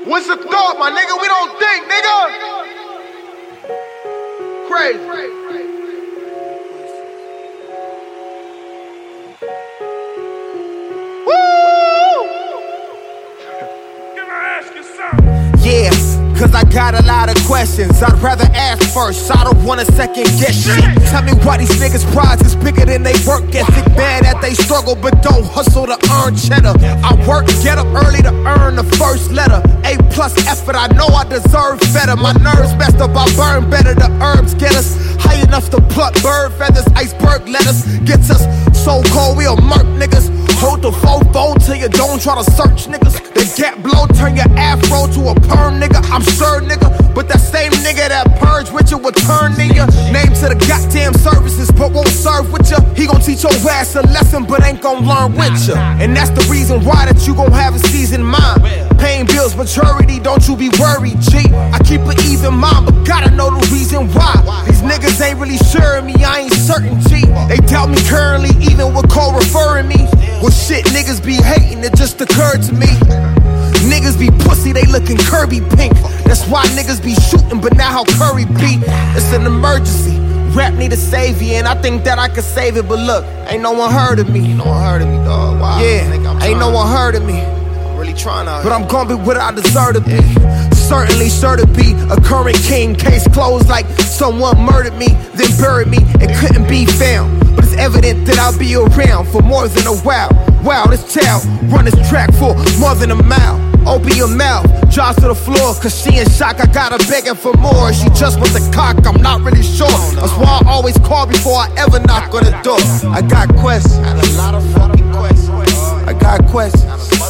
What's the thought, my nigga? We don't think, nigga. Crazy. Yeah, cause I got a lot of questions. I'd rather ask first, I don't wanna second guess shit. Tell me why these niggas' prize is bigger than they work ethic. Bad that they struggle but don't hustle to earn cheddar. I work, get up early to earn the first letter. A+ effort, I know I deserve better. My nerves messed up, I burn better. The herbs get us high enough to pluck bird feathers. Iceberg lettuce gets us so cold, we'll murk niggas. Hold the fofo till you don't try to search niggas. The gap blow, turn your afro to a perm nigga. I'm sure nigga, but that same nigga that purge with you will turn in ya. Name to the goddamn services, but won't serve with ya. He gon' teach your ass a lesson, but ain't gon' learn with ya. And that's the reason why that you gon' have a seasoned mind. Paying bills, maturity, don't you be worried, G. I keep an even mind, but gotta know the reason why. These niggas ain't really sure of me, I ain't certain, G. They doubt me currently, even with Cole referring me. Well shit, niggas be hating, it just occurred to me. Niggas be pussy, they looking Kirby pink. That's why niggas be shooting, but now how Curry be. It's an emergency, rap need a savior, and I think that I could save it. But look, ain't no one heard of me. Ain't no one heard of me, dog. Wow. Yeah, ain't no one heard of me. I'm really trying out, but I'm gonna be what I deserve to be. Certainly sure to be a current king. Case closed like someone murdered me, then buried me, and couldn't be found. But it's evident that I'll be around for more than a while. Wow, this child run this track for more than a mile. Open your mouth, jaws to the floor, cause she in shock, I got her begging for more. She just wants a cock, I'm not really sure. That's why I always call before I ever knock on the door. I got questions, a lot of fucking questions. I got questions.